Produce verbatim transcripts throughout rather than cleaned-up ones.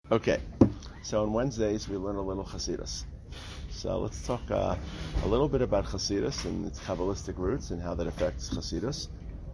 Okay, so on Wednesdays we learn a little Hasidus. So let's talk uh, a little bit about Hasidus and its Kabbalistic roots and how that affects Hasidus,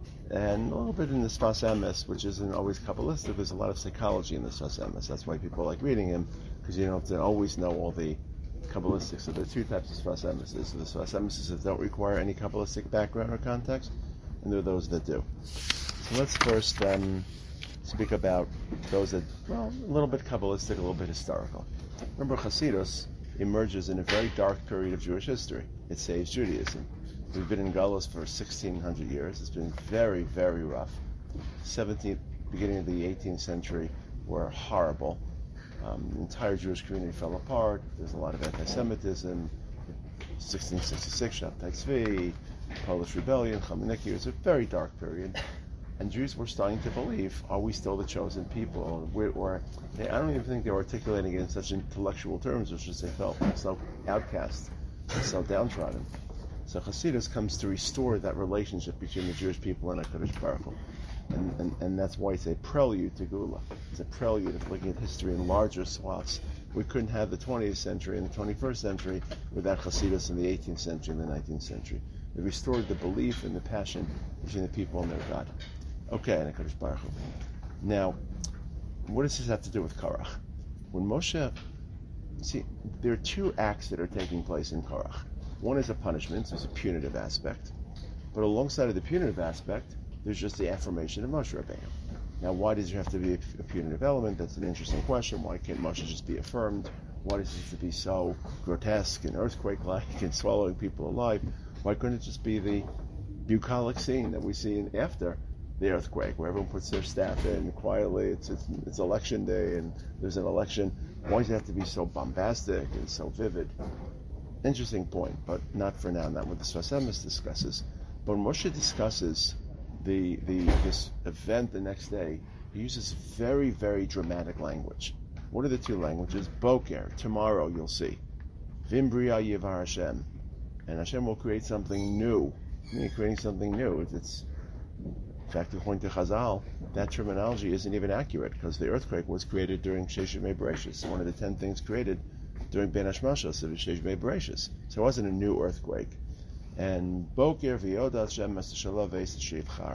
and a little bit in the Sfas Emes, which isn't always Kabbalistic. There's a lot of psychology in the Sfas Emes. That's why people like reading him, because you don't have to always know all the Kabbalistic. So there are two types of Sfas Emes. There's the Sfas Emes that don't require any Kabbalistic background or context, and there are those that do. So let's first um, speak about those that, well, a little bit Kabbalistic, a little bit historical. Remember, Hasidus emerges in a very dark period of Jewish history. It saves Judaism. We've been in Galus for sixteen hundred years. It's been very, very rough. seventeenth, beginning of the eighteenth century were horrible. Um, the entire Jewish community fell apart. There's a lot of anti-Semitism. sixteen sixty-six, Shabtai Tzvi, Polish Rebellion, Chameniki. It was a very dark period. And Jews were starting to believe, are we still the chosen people? Or, or they, I don't even think they were articulating it in such intellectual terms, which is they felt so outcast, so downtrodden. So Hasidus comes to restore that relationship between the Jewish people and HaKadosh Baruch Hu. And, and, and that's why it's a prelude to Geula. It's a prelude of looking at history in larger swaths. We couldn't have the twentieth century and the twenty-first century without Hasidus in the eighteenth century and the nineteenth century. It restored the belief and the passion between the people and their God. Okay, and HaKadosh Baruch Hu. Now, what does this have to do with Korach? When Moshe, see, there are two acts that are taking place in Korach. One is a punishment, so it's a punitive aspect. But alongside of the punitive aspect, there's just the affirmation of Moshe Rabbeinu. Now, why does there have to be a, a punitive element? That's an interesting question. Why can't Moshe just be affirmed? Why does it have to be so grotesque and earthquake-like and swallowing people alive? Why couldn't it just be the bucolic scene that we see in after the earthquake, where everyone puts their staff in quietly? It's, it's it's election day and there's an election. Why does it have to be so bombastic and so vivid? Interesting point, but not for now. Not what the Sfas Emes discusses. But when Moshe discusses the the this event the next day, he uses very very dramatic language. What are the two languages? Boker, tomorrow you'll see. Vimbriya Yivar Hashem, and Hashem will create something new. I mean, creating something new. It's, it's in fact, according to Chazal, that terminology isn't even accurate because the earthquake was created during Sheshet Yemei Bereshis, one of the ten things created during Ben Hashmashos of Sheshet Yemei Bereshis. So it wasn't a new earthquake. And Boker v'yoda Hashem Masashalav Veis Shivchar.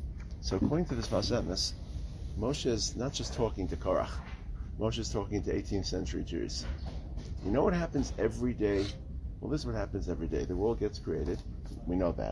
So according to this Sfas Emes, Moshe is not just talking to Korach. Moshe is talking to eighteenth century Jews. You know what happens every day? Well, this is what happens every day. The world gets created. We know that.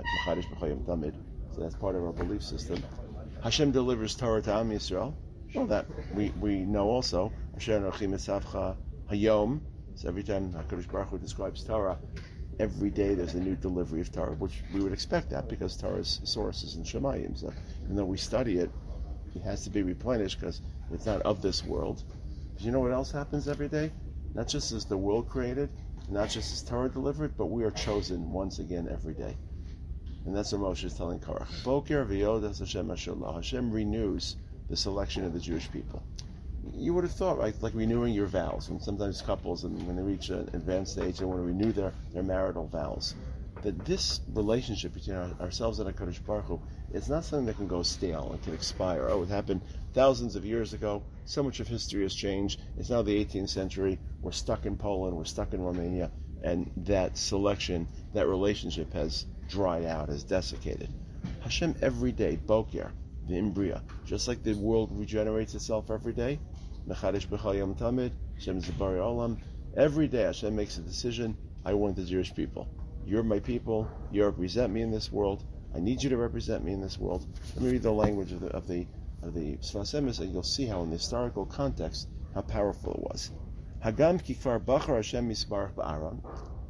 So that's part of our belief system. Hashem delivers Torah to Am Yisrael. Well, that we, we know also. Asher Anochi Mesavcha Hayom. So every time HaKadosh Baruch Hu describes Torah, every day there's a new delivery of Torah, which we would expect that because Torah's source is in Shemayim. So even though we study it, it has to be replenished because it's not of this world. But you know what else happens every day? Not just is the world created, not just is Torah delivered, but we are chosen once again every day. And that's what Moshe is telling Korach. Boker v'yodas Hashem Hashallah. Hashem renews the selection of the Jewish people. You would have thought, right, like renewing your vows. When sometimes couples, and when they reach an advanced stage, they want to renew their, their marital vows. That this relationship between our, ourselves and HaKadosh Baruch Hu, it's not something that can go stale and can expire. Oh, it happened thousands of years ago. So much of history has changed. It's now the eighteenth century. We're stuck in Poland. We're stuck in Romania. And that selection, that relationship has dried out, has desiccated. Hashem every day, Boker, the Imbriya, just like the world regenerates itself every day, Mechadesh B'chal Yom Tamid, Hashem Zibari Olam, every day Hashem makes a decision. I want the Jewish people. You're my people. You represent me in this world. I need you to represent me in this world. Let me read the language of the of the of the Sfas Emes, and you'll see how, in the historical context, how powerful it was. Hagam kifar bachar Hashem misbarach ba'aron.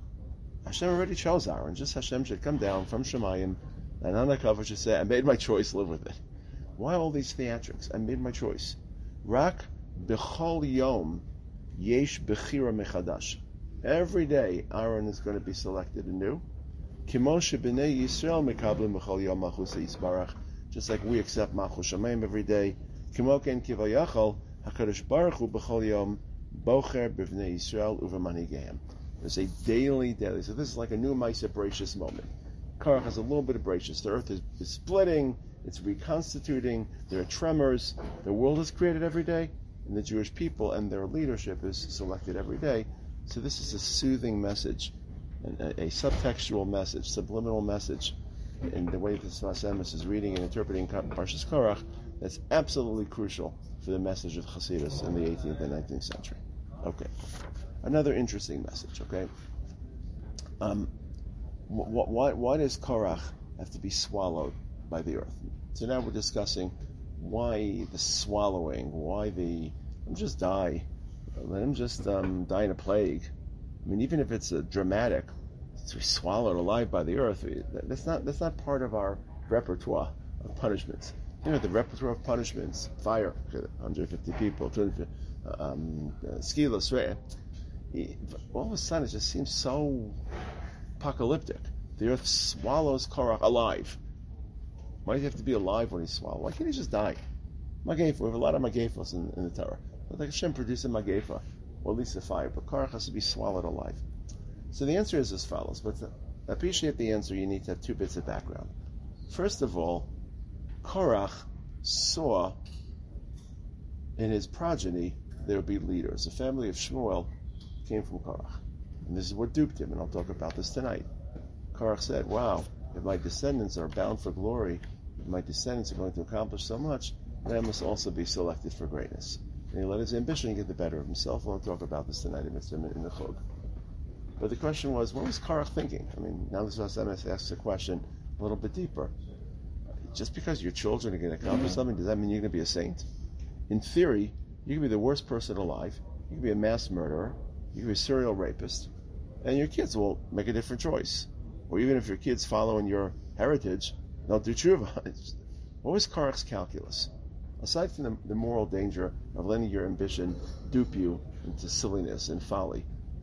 Hashem already chose Aaron. Just Hashem should come down from Shemayim, and Anakava should say, I made my choice, live with it. Why all these theatrics? I made my choice. Rak b'chol yom yesh bechira mechadash. Every day, Aaron is going to be selected anew. Kimo shebnei Yisrael mekablim b'chol yom malchus yisbarach. Just like we accept malchus Shemayim every day. Kimo ken kivayachal HaKadosh Baruch Hu b'chol yom bocher b'vnei Yisrael uvemanhigehem. There's a daily, daily. So this is like a new Maisa Bereshis moment. Korach has a little bit of Bereshis. The earth is, is splitting. It's reconstituting. There are tremors. The world is created every day. in the Jewish people, and their leadership is selected every day. So this is a soothing message, a, a subtextual message, subliminal message, in the way that Sfas Emes is reading and interpreting Parshas Korach, that's absolutely crucial for the message of Chassidus in the eighteenth and nineteenth century. Okay, another interesting message. Okay, um, wh- why why does Korach have to be swallowed by the earth? So now we're discussing why the swallowing, why the let him just die, let him just um, die in a plague. I mean, even if it's a dramatic, to be swallowed alive by the earth, that's not that's not part of our repertoire of punishments. You know, the repertoire of punishments: fire, one hundred fifty people, two hundred fifty, um, uh, skilas, right? All of a sudden, it just seems so apocalyptic. The earth swallows Korach alive. Why does he have to be alive when he's swallowed? Why can't he just die? Magefa, we have a lot of magefos in, in the Torah. But like Hashem produced a magefa, or at least a fire, but Korach has to be swallowed alive. So the answer is as follows, but to appreciate the answer, you need to have two bits of background. First of all, Korach saw in his progeny there would be leaders. The family of Shmuel came from Korach. And this is what duped him, and I'll talk about this tonight. Korach said, wow, if my descendants are bound for glory, if my descendants are going to accomplish so much, then I must also be selected for greatness. And he let his ambition get the better of himself. We'll talk about this tonight in the Chug. But the question was, what was Korach thinking? I mean, now the Sfas Emes asks a question a little bit deeper. Just because your children are going to accomplish something, does that mean you're going to be a saint? In theory, you can be the worst person alive, you can be a mass murderer, you can be a serial rapist, and your kids will make a different choice. Or even if your kids follow in your heritage, they'll do tshuva. What was Korach's calculus? Aside from the, the moral danger of letting your ambition dupe you into silliness and folly,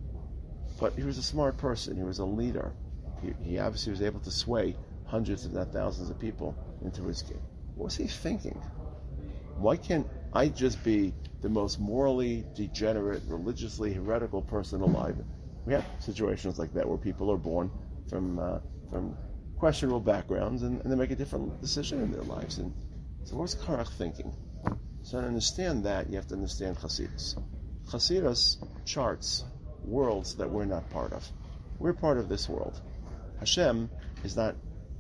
but he was a smart person. He was a leader. He, he obviously was able to sway hundreds, if not thousands, of people into his game. What was he thinking? Why can't I just be the most morally degenerate, religiously heretical person alive? We have situations like that where people are born from uh, from questionable backgrounds and, and they make a different decision in their lives. And so, what's Korach thinking? So, to understand that, you have to understand Chassidus. Chassidus charts worlds that we're not part of. We're part of this world. Hashem is not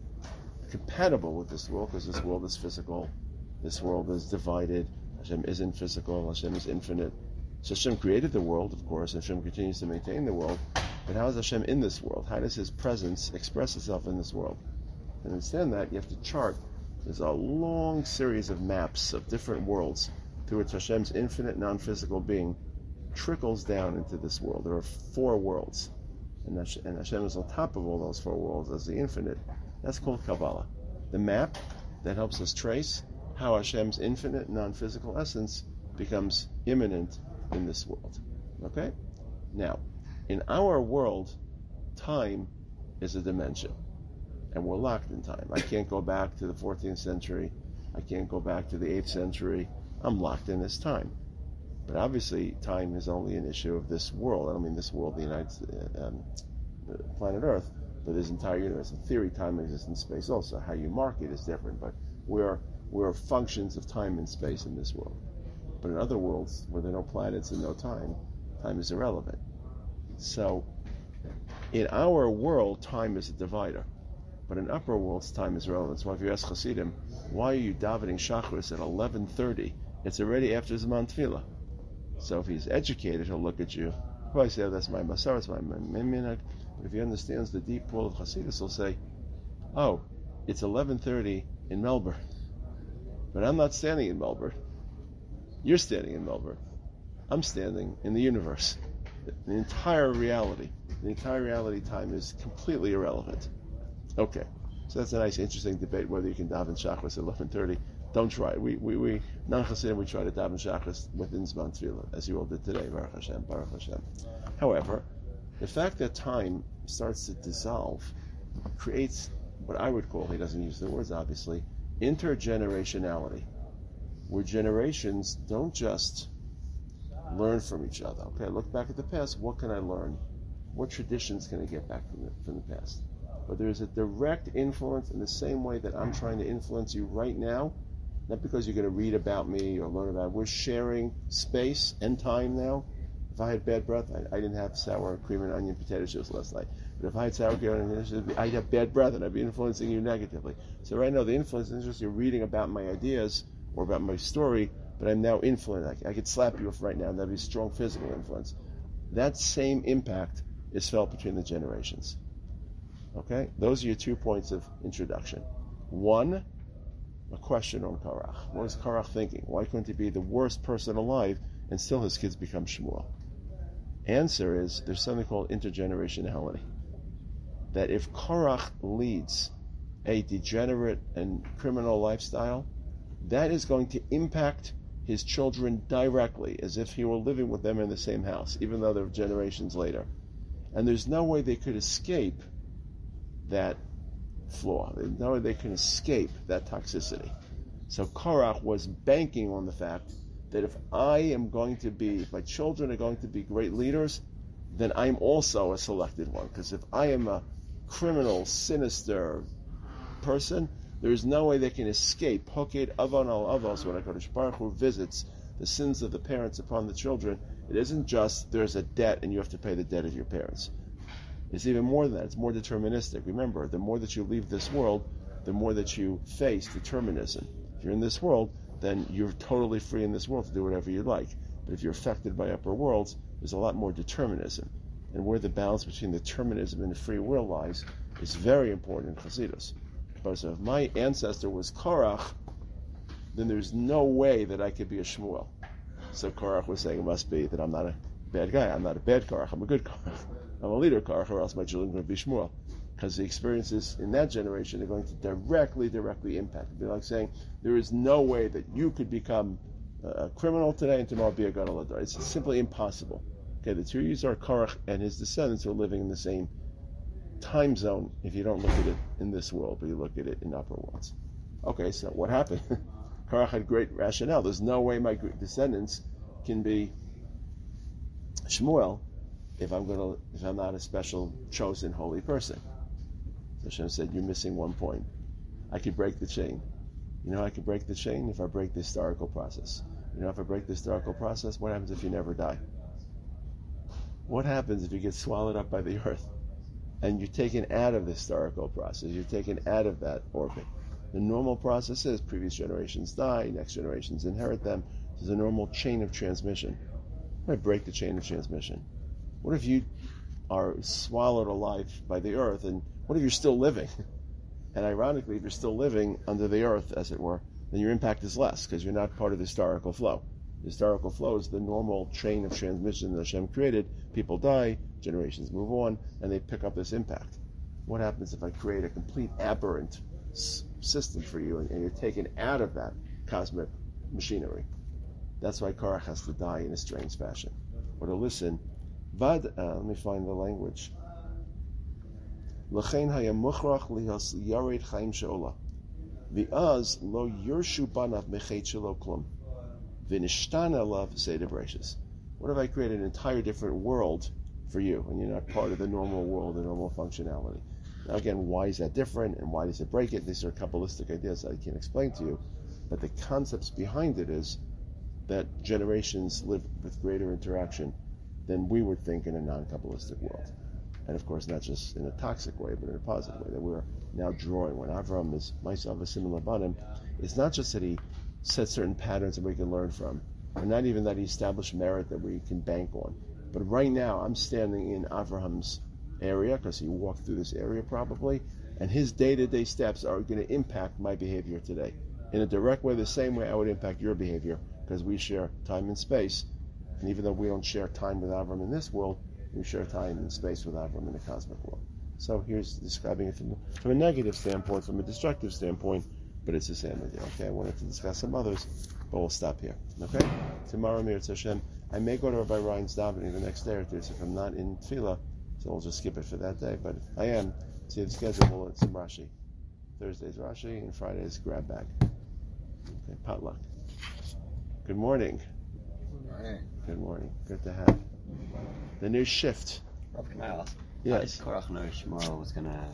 compatible with this world because this world is physical. This world is divided. Hashem isn't physical. Hashem is infinite. So Hashem created the world, of course, and Hashem continues to maintain the world. But how is Hashem in this world? How does His presence express itself in this world? To understand that, you have to chart. There's a long series of maps of different worlds through which Hashem's infinite, non-physical being trickles down into this world. There are four worlds. And Hashem, and Hashem is on top of all those four worlds as the infinite. That's called Kabbalah. The map that helps us trace how Hashem's infinite, non-physical essence becomes immanent in this world. Okay? Now, in our world, time is a dimension. And we're locked in time. I can't go back to the fourteenth century. I can't go back to the eighth century. I'm locked in this time. But obviously, time is only an issue of this world. I don't mean this world, the United um, the planet Earth, but this entire universe. In theory, time exists in space also. How you mark it is different, but we're we're functions of time and space in this world. But in other worlds, where there are no planets and no time, time is irrelevant. So, in our world, time is a divider. But in upper worlds, time is relevant. So if you ask Hasidim, why are you davening Shachris at eleven thirty? It's already after Zman Tefillah. So if he's educated, he'll look at you. He'll probably say, oh, that's my Masar, it's my Minhag. But if he understands the deep pool of Hasidus, he'll say, oh, it's eleven thirty in Melbourne. But I'm not standing in Melbourne. You're standing in Melbourne. I'm standing in the universe. The entire reality, the entire reality time is completely irrelevant. Okay, so that's a nice, interesting debate whether you can daven Shachris at eleven thirty. Don't try it. We, we, we, non-Chassidim, we try to daven Shachris within Zman Tefillah, as you all did today, Baruch Hashem, Baruch Hashem. However, the fact that time starts to dissolve creates what I would call, he doesn't use the words obviously, intergenerationality, where generations don't just learn from each other. Okay, I look back at the past, what can I learn? What traditions can I get back from the, from the past? But there's a direct influence in the same way that I'm trying to influence you right now. not because you're going to read about me or learn about it. We're sharing space and time now. If I had bad breath, I, I didn't have sour cream and onion potato chips last night. But if I had sour cream and onion potato chips, I'd have bad breath and I'd be influencing you negatively. So right now, the influence is just you're reading about my ideas or about my story, but I'm now influenced. I, I could slap you right now, and that'd be strong physical influence. That same impact is felt between the generations. Okay? Those are your two points of introduction. One, a question on Korach. What is Korach thinking? Why couldn't he be the worst person alive and still his kids become Shmuel? Answer is, there's something called intergenerationality. That if Korach leads a degenerate and criminal lifestyle, that is going to impact his children directly, as if he were living with them in the same house, even though they're generations later. And there's no way they could escape that flaw. There's no way they can escape that toxicity. So Korach was banking on the fact that if I am going to be, if my children are going to be great leaders, then I'm also a selected one. Because if I am a criminal, sinister person, there is no way they can escape. Hoked avon al avos, when HaKadosh Baruch Hu visits the sins of the parents upon the children, it isn't just there's a debt and you have to pay the debt of your parents. It's even more than that. It's more deterministic. Remember, the more that you leave this world, the more that you face determinism. If you're in this world, then you're totally free in this world to do whatever you like. But if you're affected by upper worlds, there's a lot more determinism. And where the balance between determinism and the free will lies is very important in Chassidus. But so if my ancestor was Korach, then there's no way that I could be a Shmuel. So Korach was saying it must be that I'm not a bad guy. I'm not a bad Korach. I'm a good Korach. I'm a leader Korach, or else my children are going to be Shmuel. Because the experiences in that generation are going to directly, directly impact. It'd be like saying, there is no way that you could become a criminal today and tomorrow be a Gadol Hador. It's simply impossible. Okay, the two of you are Korach and his descendants are living in the same time zone if you don't look at it in this world, but you look at it in upper worlds. Okay, so what happened? Korach had great rationale. There's no way my descendants can be Shmuel if I'm going to, if I'm not a special, chosen, holy person. So Hashem said, you're missing one point. I could break the chain. You know how I could break the chain? If I break the historical process. You know, if I break the historical process, what happens if you never die? What happens if you get swallowed up by the earth and you're taken out of the historical process? You're taken out of that orbit. The normal process is previous generations die, next generations inherit them. There's a normal chain of transmission. What if I break the chain of transmission? What if you are swallowed alive by the earth, and what if you're still living? And ironically, if you're still living under the earth, as it were, then your impact is less because you're not part of the historical flow. The historical flow is the normal chain of transmission that Hashem created. People die, generations move on, and they pick up this impact. What happens if I create a complete aberrant s- system for you, and, and you're taken out of that cosmic machinery? That's why Korach has to die in a strange fashion. Or to listen, Vad, uh, let me find the language. L'chein haya muchrach lihas yared chaim she'ola. V'az lo yershu banav mechet shelo klum. V'nishtana alav seder brachos. What if I create an entire different world for you, and you're not part of the normal world, the normal functionality? Now again, why is that different, and why does it break it? These are Kabbalistic ideas that I can't explain to you, but the concepts behind it is that generations live with greater interaction than we would think in a non-Kabbalistic world. And of course, not just in a toxic way, but in a positive way, that we're now drawing. When Avram is myself a similar banim, it's not just that he set certain patterns that we can learn from, or not even that he established merit that we can bank on. But right now, I'm standing in Avraham's area, because he walked through this area probably, and his day-to-day steps are going to impact my behavior today. In a direct way, the same way I would impact your behavior, because we share time and space. And even though we don't share time with Avram in this world, we share time and space with Avram in the cosmic world. So here's describing it from, from a negative standpoint, from a destructive standpoint, but it's the same idea. Okay, I wanted to discuss some others, but we'll stop here. Okay? Tomorrow, Mirz Hashem, I may go to Rabbi Ryan's davening the next day or two, so if I'm not in Tefillah, so we'll just skip it for that day. But if I am, see the schedule, we'll learn some Rashi. Thursday's Rashi, and Friday's grab bag. Okay, potluck. Good morning. Good morning. Good morning. Good to have the new shift. Rav, can I ask? Yes. How did Korach know Shmuel was going to